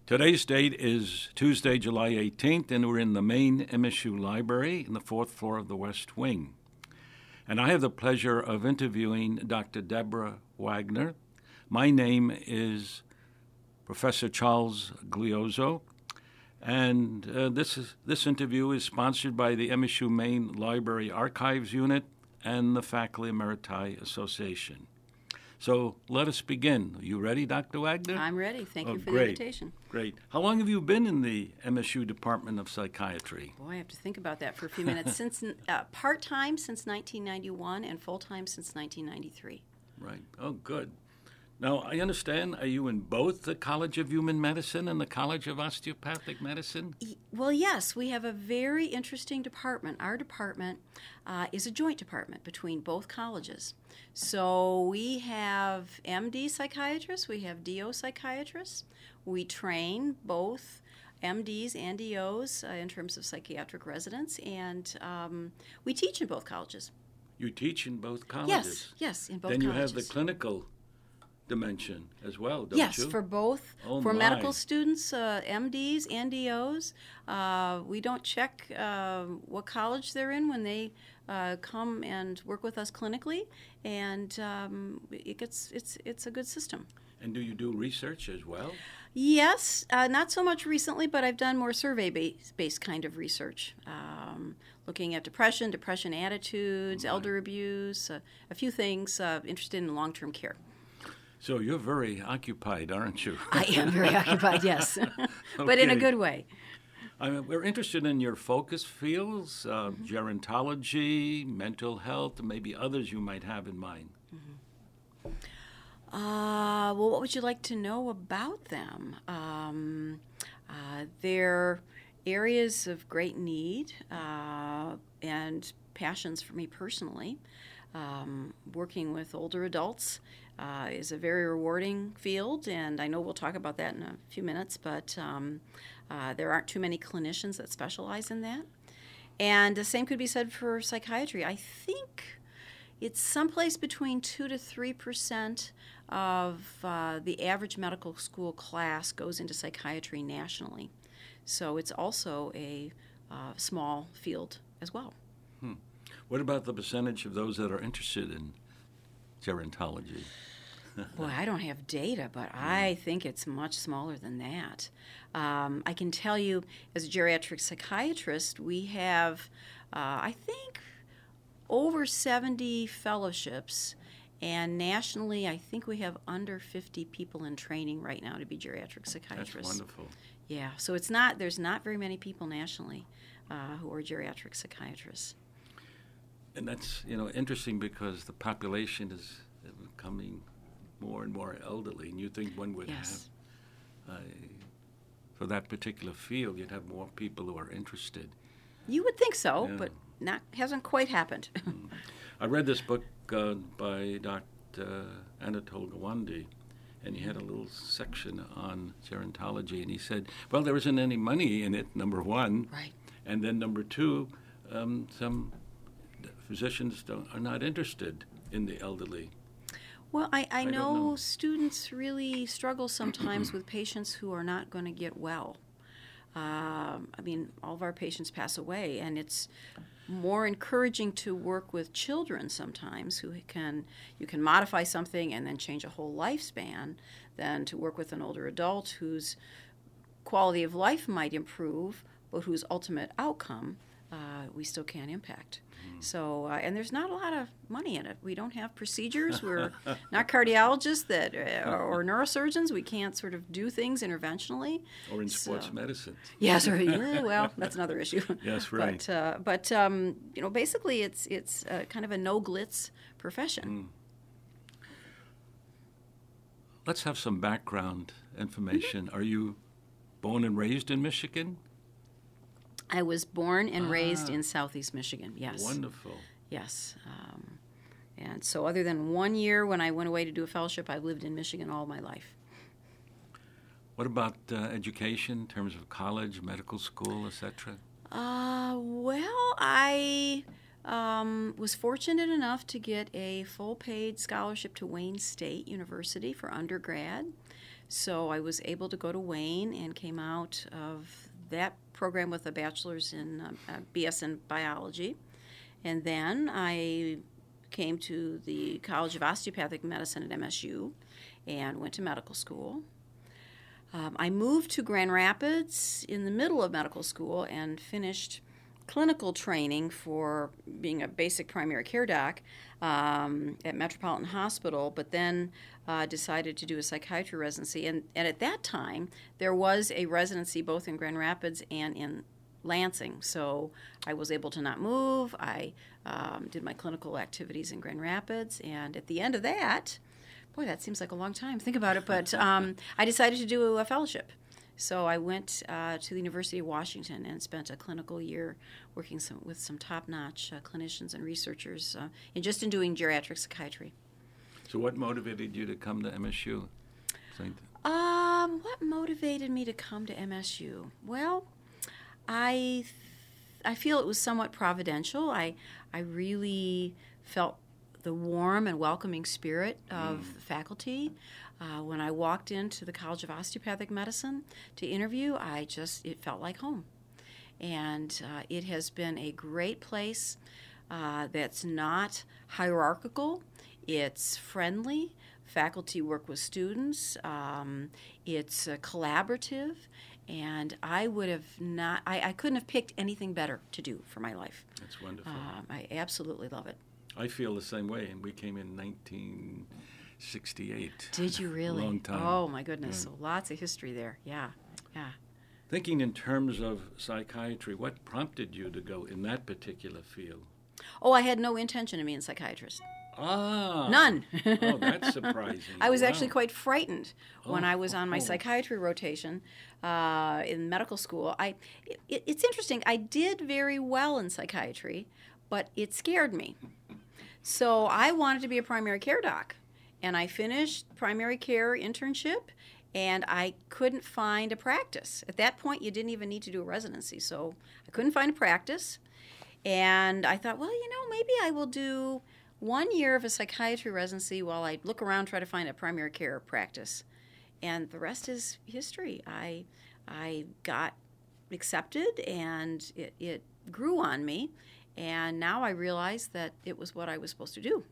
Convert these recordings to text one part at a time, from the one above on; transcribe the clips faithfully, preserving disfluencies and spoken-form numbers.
Today's date is Tuesday, July eighteenth, and we're in the main M S U library in the fourth floor of the West Wing. And I have the pleasure of interviewing Doctor Deborah Wagner. My name is Professor Charles Gliozzo, and uh, this is, this interview is sponsored by the M S U Main Library Archives Unit and the Faculty Emeriti Association. So let us begin. Are you ready, Doctor Wagner? I'm ready. Thank oh, you for great. the invitation. Great. How long have you been in the M S U Department of Psychiatry? Boy, I have to think about that for a few minutes. Since uh, part-time since nineteen ninety-one and full-time since nineteen ninety-three. Right. Oh, good. Now, I understand, are you in both the College of Human Medicine and the College of Osteopathic Medicine? Well, yes, we have a very interesting department. Our department uh, is a joint department between both colleges. So we have M D psychiatrists, we have D O psychiatrists. We train both M Ds and D Os uh, in terms of psychiatric residents, and um, we teach in both colleges. You teach in both colleges? Yes, yes, in both then colleges. Then you have the clinical dimension as well, don't yes, you? Yes, for both. Oh for my. medical students, uh, M Ds and D Os. Uh, we don't check uh, what college they're in when they uh, come and work with us clinically, and um, it gets, it's, it's a good system. And do you do research as well? Yes, uh, not so much recently, but I've done more survey-based kind of research, um, looking at depression, depression attitudes, Right. elder abuse, uh, a few things, uh, interested in long-term care. So you're very occupied, aren't you? I am very occupied, yes, but in a Okay. good way. I mean, we're interested in your focus fields, uh, mm-hmm. gerontology, mental health, and maybe others you might have in mind. Mm-hmm. Uh, well, what would you like to know about them? Um, uh, they're areas of great need uh, and passions for me personally. Um, working with older adults uh, is a very rewarding field, and I know we'll talk about that in a few minutes, but um, uh, there aren't too many clinicians that specialize in that. And the same could be said for psychiatry. I think it's someplace between two to three percent of uh, the average medical school class goes into psychiatry nationally. So it's also a uh, small field as well. Hmm. What about the percentage of those that are interested in gerontology? Boy, I don't have data, but I think it's much smaller than that. Um, I can tell you, as a geriatric psychiatrist, we have, uh, I think, over seventy fellowships, and nationally, I think we have under fifty people in training right now to be geriatric psychiatrists. That's wonderful. Yeah, so it's not, there's not very many people nationally uh, who are geriatric psychiatrists. And that's, you know, interesting because the population is becoming more and more elderly, and you think one would yes. have, uh, for that particular field, you'd have more people who are interested. You would think so, Yeah. but not hasn't quite happened. Mm. I read this book uh, by Doctor Anatole Gawande, and he had a little section on gerontology, and he said, well, there isn't any money in it, number one. Right. And then number two, um, some physicians don't, are not interested in the elderly. Well, I, I, I know, don't know. students really struggle sometimes with patients who are not going to get well. Um, I mean, all of our patients pass away, and it's more encouraging to work with children sometimes who can, you can modify something and then change a whole lifespan than to work with an older adult whose quality of life might improve, but whose ultimate outcome uh, we still can't impact. So, uh, and there's not a lot of money in it. We don't have procedures. We're not cardiologists that, uh, or, or neurosurgeons. We can't sort of do things interventionally. Or in So- sports medicine. Yes, or yeah, well, that's another issue. Yes, right. But, uh, but um, you know, basically, it's it's uh, kind of a no glitz profession. Mm. Let's have some background information. Are you born and raised in Michigan? I was born and raised Ah. in Southeast Michigan. Yes. Wonderful. Yes. Um, and so, other than one year when I went away to do a fellowship, I've lived in Michigan all my life. What about uh, education in terms of college, medical school, et cetera? Uh, well, I um, was fortunate enough to get a full-paid scholarship to Wayne State University for undergrad. So I was able to go to Wayne and came out of that program with a bachelor's in uh, uh, B S in biology. And then I came to the College of Osteopathic Medicine at M S U and went to medical school. Um, I moved to Grand Rapids in the middle of medical school and finished clinical training for being a basic primary care doc um, at Metropolitan Hospital, but then uh, decided to do a psychiatry residency. And, and at that time, there was a residency both in Grand Rapids and in Lansing. So I was able to not move. I um, did my clinical activities in Grand Rapids. And at the end of that, boy, that seems like a long time. Think about it. But um, I decided to do a fellowship. So I went uh, to the University of Washington and spent a clinical year working some, with some top-notch uh, clinicians and researchers, uh, and just in doing geriatric psychiatry. So what motivated you to come to M S U? Um, what motivated me to come to M S U? Well, I I feel it was somewhat providential. I I really felt the warm and welcoming spirit of mm. the faculty. Uh, when I walked into the College of Osteopathic Medicine to interview, I just, it felt like home. And uh, it has been a great place uh, that's not hierarchical. It's friendly. Faculty work with students. Um, it's uh, collaborative. And I would have not, I, I couldn't have picked anything better to do for my life. That's wonderful. Um, I absolutely love it. I feel the same way, and we came in nineteen sixty-eight. Did you really? Long time. Oh, my goodness. Yeah. So lots of history there. Yeah, yeah. Thinking in terms of psychiatry, what prompted you to go in that particular field? Oh, I had no intention of being a psychiatrist. Ah. None. Oh, that's surprising. I was wow. actually quite frightened when oh, I was on my oh. psychiatry rotation uh, in medical school. I, it, it's interesting. I did very well in psychiatry, but it scared me. So I wanted to be a primary care doc, and I finished primary care internship, and I couldn't find a practice. At that point, you didn't even need to do a residency, so I couldn't find a practice. And I thought, well, you know, maybe I will do one year of a psychiatry residency while I look around, try to find a primary care practice. And the rest is history. I I got accepted, and it, it grew on me. And now I realize that it was what I was supposed to do.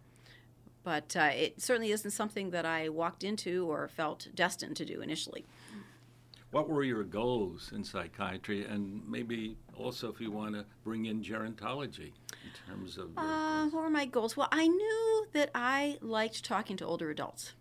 But uh, it certainly isn't something that I walked into or felt destined to do initially. What were your goals in psychiatry, and maybe also if you want to bring in gerontology in terms of your Uh, goals? what were my goals? Well, I knew that I liked talking to older adults.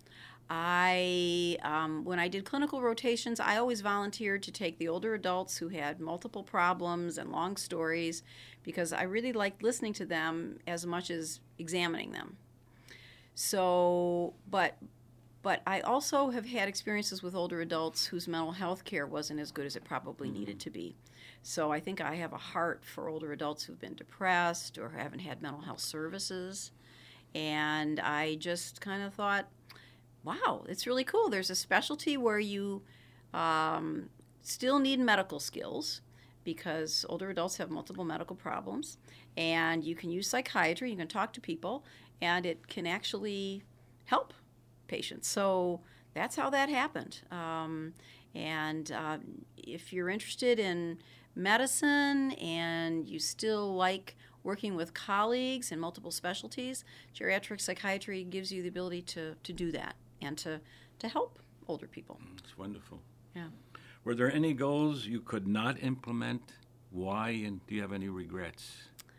I, um, when I did clinical rotations, I always volunteered to take the older adults who had multiple problems and long stories, because I really liked listening to them as much as examining them. So, but but I also have had experiences with older adults whose mental health care wasn't as good as it probably Mm-hmm. needed to be. So I think I have a heart for older adults who've been depressed or haven't had mental health services. And I just kind of thought, wow, it's really cool. There's a specialty where you um, still need medical skills, because older adults have multiple medical problems, and you can use psychiatry, you can talk to people, and it can actually help patients. So that's how that happened. Um, and uh, if you're interested in medicine and you still like working with colleagues in multiple specialties, geriatric psychiatry gives you the ability to, to do that and to, to help older people. It's wonderful. Yeah. Were there any goals you could not implement? Why, and do you have any regrets?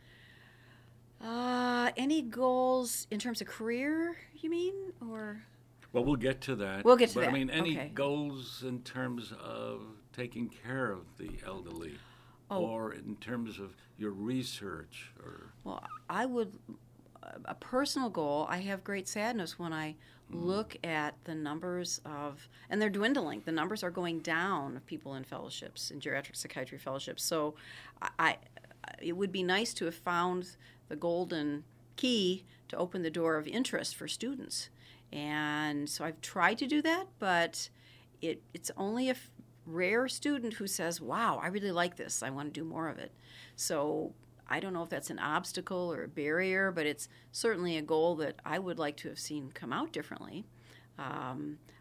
Uh, any goals in terms of career, you mean, or? Well, we'll get to that. We'll get to but, that. I mean, any Okay. goals in terms of taking care of the elderly, Oh. or in terms of your research, or Well, I would, a personal goal, I have great sadness when I look at the numbers of, and they're dwindling, the numbers are going down of people in fellowships, in geriatric psychiatry fellowships. So I, I it would be nice to have found the golden key to open the door of interest for students. And so I've tried to do that, but it it's only a f- rare student who says, wow, I really like this, I want to do more of it. So I don't know if that's an obstacle or a barrier, but it's certainly a goal that I would like to have seen come out differently. Um,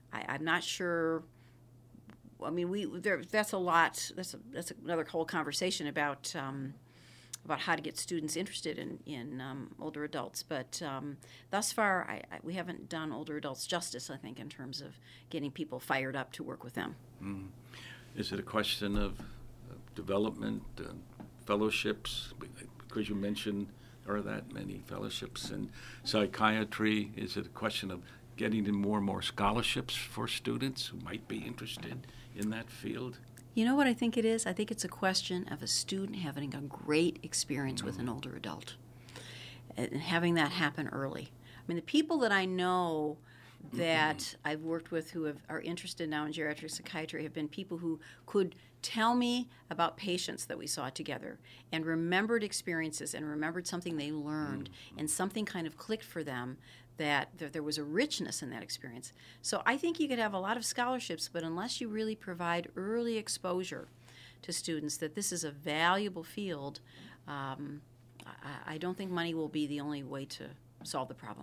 I, I'm not sure. I mean, we there. That's a lot. That's a, that's another whole conversation about um, about how to get students interested in in um, older adults. But um, thus far, I, I, we haven't done older adults justice. I think in terms of getting people fired up to work with them. Mm. Is it a question of uh, development, uh, fellowships? Because you mentioned there are that many fellowships in psychiatry. Is it a question of getting in more and more scholarships for students who might be interested in that field? You know what I think it is? I think it's a question of a student having a great experience mm-hmm. with an older adult and having that happen early. I mean, the people that I know that mm-hmm. I've worked with who have, are interested now in geriatric psychiatry have been people who could tell me about patients that we saw together and remembered experiences and remembered something they learned mm-hmm. and something kind of clicked for them, that there was a richness in that experience. So I think you could have a lot of scholarships, but unless you really provide early exposure to students that this is a valuable field, um, I, I don't think money will be the only way to solve the problem.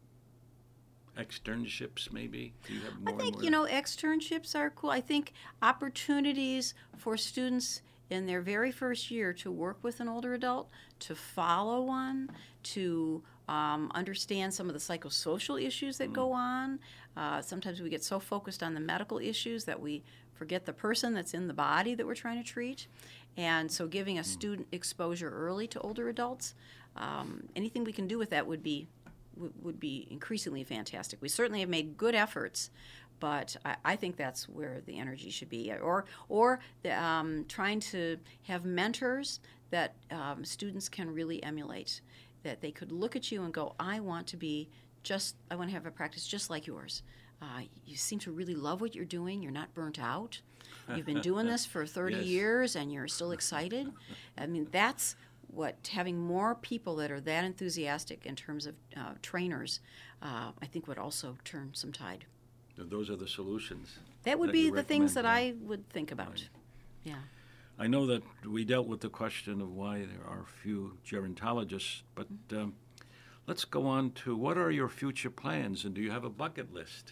Externships, maybe? Do you have more I think, and more? you know, externships are cool. I think opportunities for students in their very first year to work with an older adult, to follow one, to um, understand some of the psychosocial issues that mm. go on. Uh, sometimes we get so focused on the medical issues that we forget the person that's in the body that we're trying to treat. And so giving a mm. student exposure early to older adults, um, anything we can do with that would be would be increasingly fantastic. We certainly have made good efforts, but I, I think that's where the energy should be. Or, or the, um, trying to have mentors that um, students can really emulate, that they could look at you and go, I want to be just, I want to have a practice just like yours. Uh, you seem to really love what you're doing. You're not burnt out. You've been doing this for thirty yes. years and you're still excited. I mean, that's what having more people that are that enthusiastic in terms of uh, trainers, uh, I think would also turn some tide. Those are the solutions. That would that be the things that yeah. I would think about. Right. Yeah. I know that we dealt with the question of why there are few gerontologists, but mm-hmm. um, let's go on to what are your future plans, and do you have a bucket list?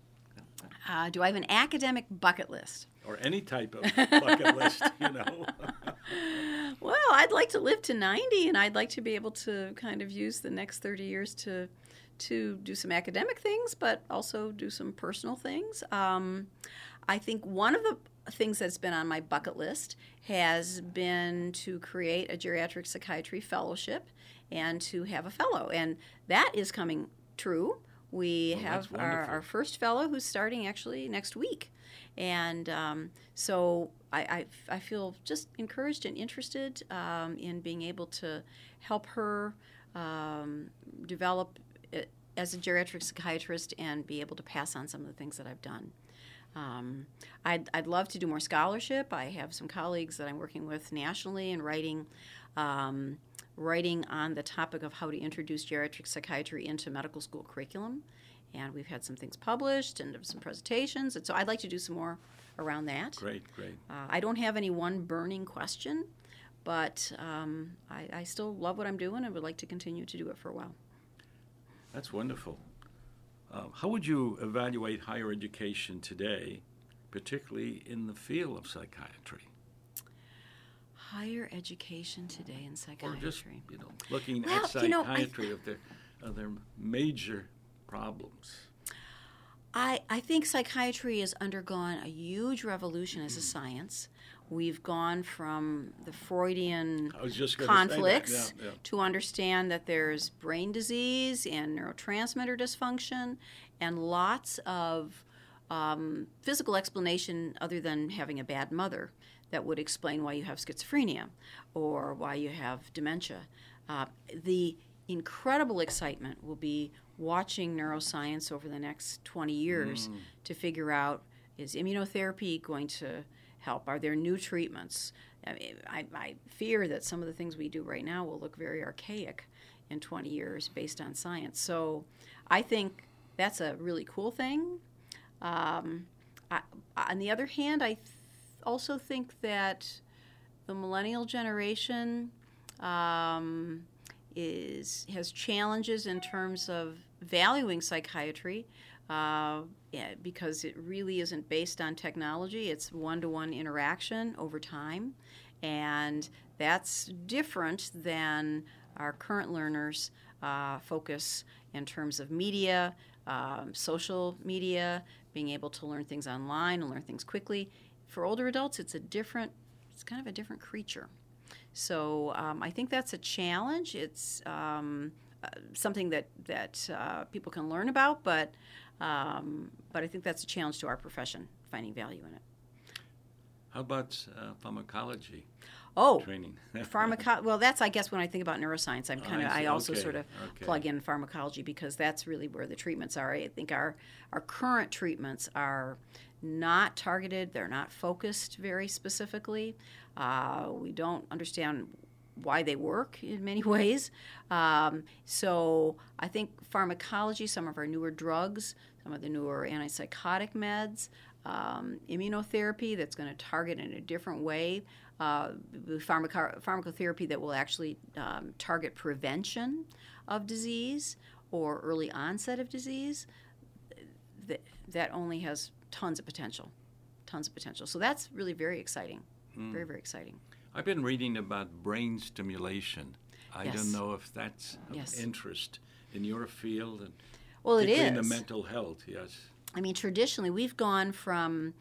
Uh, do I have an academic bucket list? Or any type of bucket list, you know. Well, I'd like to live to ninety, and I'd like to be able to kind of use the next thirty years to to do some academic things, but also do some personal things. Um, I think one of the things that's been on my bucket list has been to create a geriatric psychiatry fellowship and to have a fellow, and that is coming true. We well, have our, our first fellow who's starting actually next week. And um, so I, I, I feel just encouraged and interested um, in being able to help her um, develop it as a geriatric psychiatrist and be able to pass on some of the things that I've done. Um, I'd, I'd love to do more scholarship. I have some colleagues that I'm working with nationally and writing um, writing on the topic of how to introduce geriatric psychiatry into medical school curriculum. And we've had some things published and some presentations. And so I'd like to do some more around that. Great, great. Uh, I don't have any one burning question, but um, I, I still love what I'm doing and would like to continue to do it for a while. That's wonderful. Uh, how would you evaluate higher education today, particularly in the field of psychiatry? Higher education today in psychiatry. Or just, you know, looking well, at you know, psychiatry I, of their, of their major problems. I, I think psychiatry has undergone a huge revolution as a science. We've gone from the Freudian conflicts yeah, yeah. to understand that there's brain disease and neurotransmitter dysfunction and lots of um, physical explanation other than having a bad mother that would explain why you have schizophrenia or why you have dementia. Uh, the incredible excitement will be watching neuroscience over the next twenty years mm. to figure out, is immunotherapy going to help? Are there new treatments? I, mean, I, I fear that some of the things we do right now will look very archaic in twenty years based on science. So I think that's a really cool thing. Um, I, on the other hand, I th- also think that the millennial generation um, is has challenges in terms of valuing psychiatry. Uh, eh, because it really isn't based on technology. It's one-to-one interaction over time, and that's different than our current learners' uh, focus in terms of media, um, social media, being able to learn things online and learn things quickly. For older adults, it's a different, it's kind of a different creature. So um, I think that's a challenge. It's um, uh, something that that uh, people can learn about, but um, but I think that's a challenge to our profession, finding value in it. How about uh, pharmacology? Oh, training. pharmaco- Well, that's, I guess, when I think about neuroscience, I'm kind of, Oh, I I, see. also Okay. sort of Okay. plug in pharmacology because that's really where the treatments are. I think our our current treatments are not targeted. They're not focused very specifically. Uh, we don't understand why they work in many ways. Um, so I think pharmacology, some of our newer drugs, some of the newer antipsychotic meds, um, immunotherapy that's going to target in a different way, uh, pharmaco- pharmacotherapy that will actually um, target prevention of disease or early onset of disease, th- that only has tons of potential, tons of potential. So that's really very exciting, Mm. very, very exciting. I've been reading about brain stimulation. I Yes. don't know if that's of Yes. interest in your field, and Well, it particularly in the is. mental health. Yes. I mean, traditionally, we've gone from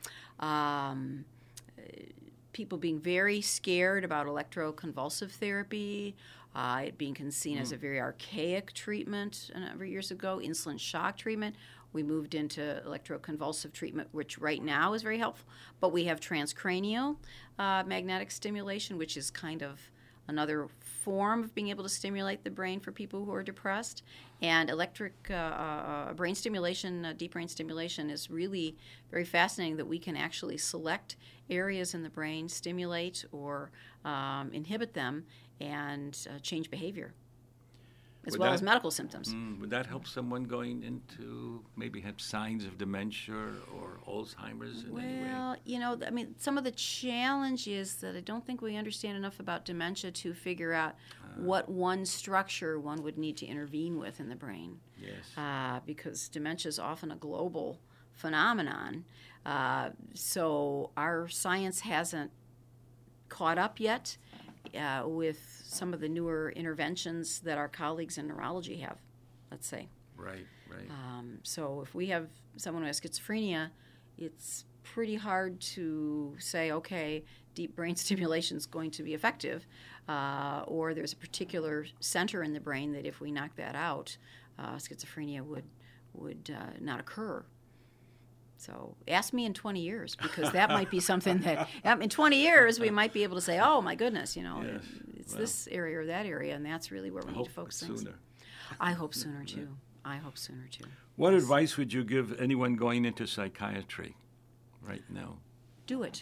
um, uh, people being very scared about electroconvulsive therapy, uh, it being seen as a very archaic treatment a number of years ago, insulin shock treatment. We moved into electroconvulsive treatment, which right now is very helpful. But we have transcranial uh, magnetic stimulation, which is kind of another form of being able to stimulate the brain for people who are depressed. And electric uh, uh, brain stimulation, uh, deep brain stimulation, is really very fascinating that we can actually select areas in the brain, stimulate or um, inhibit them, and uh, change behavior, as Would well that- as medical symptoms. Mm, would that help someone going into maybe have signs of dementia or Alzheimer's in any way? Well, you know, I mean, some of the challenge is that I don't think we understand enough about dementia to figure out what one structure one would need to intervene with in the brain. Yes. Uh, because dementia is often a global phenomenon. Uh, so our science hasn't caught up yet uh, with some of the newer interventions that our colleagues in neurology have, let's say. Right, right. Um, so if we have someone who has schizophrenia, it's pretty hard to say, okay, deep brain stimulation is going to be effective, uh, or there's a particular center in the brain that if we knock that out, uh, schizophrenia would would uh, not occur. So ask me in twenty years, because that might be something that um, in twenty years we might be able to say, oh my goodness, you know, Yes. it's Well, this area or that area, and that's really where we I need hope to focus things. sooner. I hope sooner too. I hope sooner too. What advice would you give anyone going into psychiatry right now? Do it.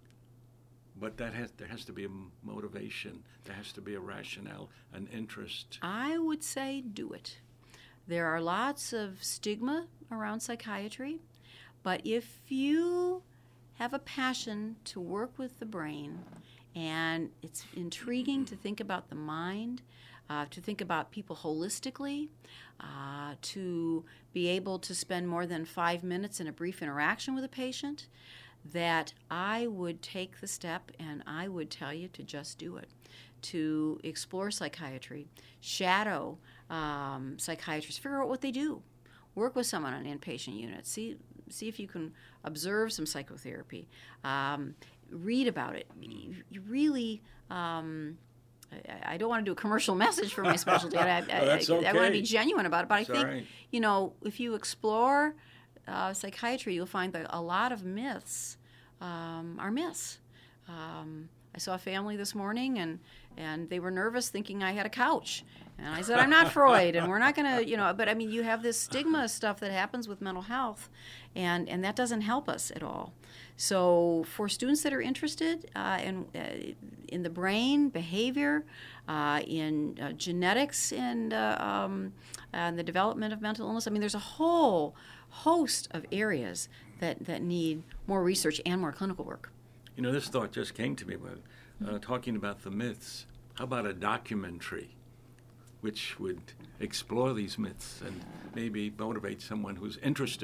But that has there has to be a motivation. There has to be a rationale, an interest. I would say do it. There are lots of stigma around psychiatry, but if you have a passion to work with the brain, and it's intriguing to think about the mind, uh, to think about people holistically, uh, to be able to spend more than five minutes in a brief interaction with a patient, that I would take the step and I would tell you to just do it, to explore psychiatry, shadow um, psychiatrists, figure out what they do, work with someone on an inpatient unit, see see if you can observe some psychotherapy, um, read about it. You, you really, um, I, I don't want to do a commercial message for my specialty. I, I, No, that's I, I want to okay. be genuine about it, but That's I think, all right. you know, if you explore uh, psychiatry, you'll find that a lot of myths um, are myths. Um, I saw a family this morning, and, and they were nervous thinking I had a couch. And I said, I'm not Freud, and we're not going to, you know, but I mean, you have this stigma stuff that happens with mental health, and, and that doesn't help us at all. So for students that are interested uh, in, uh, in the brain, behavior, uh, in uh, genetics, and, uh, um, and the development of mental illness, I mean, there's a whole host of areas that, that need more research and more clinical work. You know, this thought just came to me while uh, talking about the myths. How about a documentary which would explore these myths and maybe motivate someone who's interested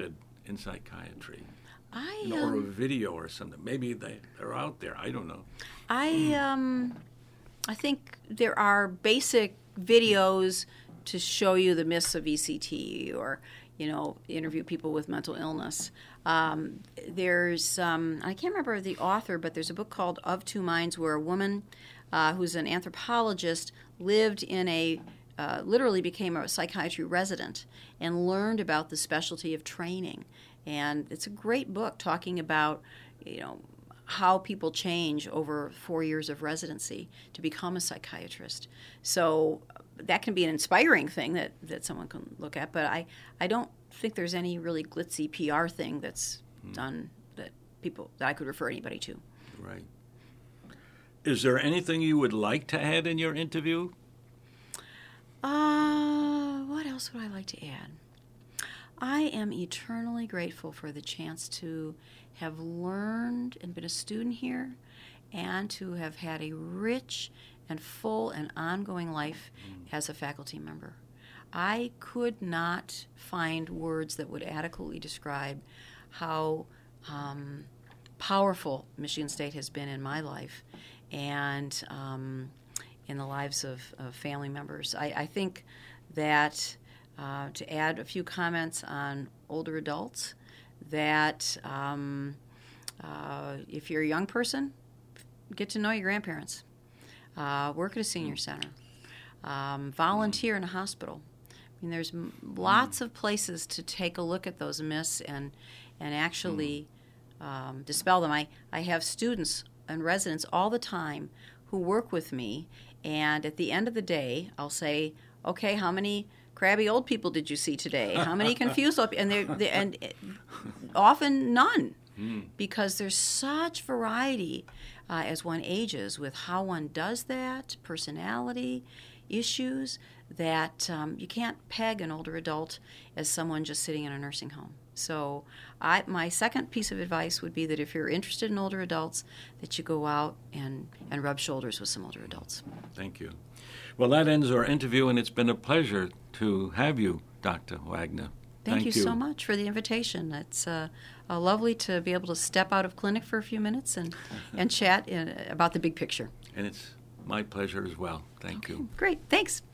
in psychiatry? I You know, or a um, video or something. Maybe they, they're out there. I don't know. I um, I think there are basic videos to show you the myths of E C T, or you know, interview people with mental illness. Um, there's um, I can't remember the author, but there's a book called Of Two Minds, where a woman uh, who's an anthropologist lived in a uh, literally became a psychiatry resident and learned about the specialty of training. And it's a great book talking about, you know, how people change over four years of residency to become a psychiatrist. So that can be an inspiring thing that, that someone can look at. But I, I don't think there's any really glitzy P R thing that's hmm. done that people that I could refer anybody to. Right. Is there anything you would like to add in your interview? Uh, what else would I like to add? I am eternally grateful for the chance to have learned and been a student here, and to have had a rich and full and ongoing life as a faculty member. I could not find words that would adequately describe how um, powerful Michigan State has been in my life and um, in the lives of, of family members. I, I think that Uh, to add a few comments on older adults, that um, uh, if you're a young person, get to know your grandparents. Uh, work at a senior center. Um, volunteer in a hospital. I mean, there's m- lots of places to take a look at those myths and and actually um, dispel them. I, I have students and residents all the time who work with me, and at the end of the day, I'll say, okay, how many crabby old people did you see today? How many confused old people? And, they're, they're, and often none, mm. because there's such variety uh, as one ages with how one does that, personality, issues, that um, you can't peg an older adult as someone just sitting in a nursing home. So I, my second piece of advice would be that if you're interested in older adults, that you go out and, and rub shoulders with some older adults. Thank you. Well, that ends our interview, and it's been a pleasure to have you, Doctor Wagner. Thank, Thank you, you so much for the invitation. It's uh, uh, lovely to be able to step out of clinic for a few minutes and, and chat in, about the big picture. And it's my pleasure as well. Thank okay, you. Great. Thanks.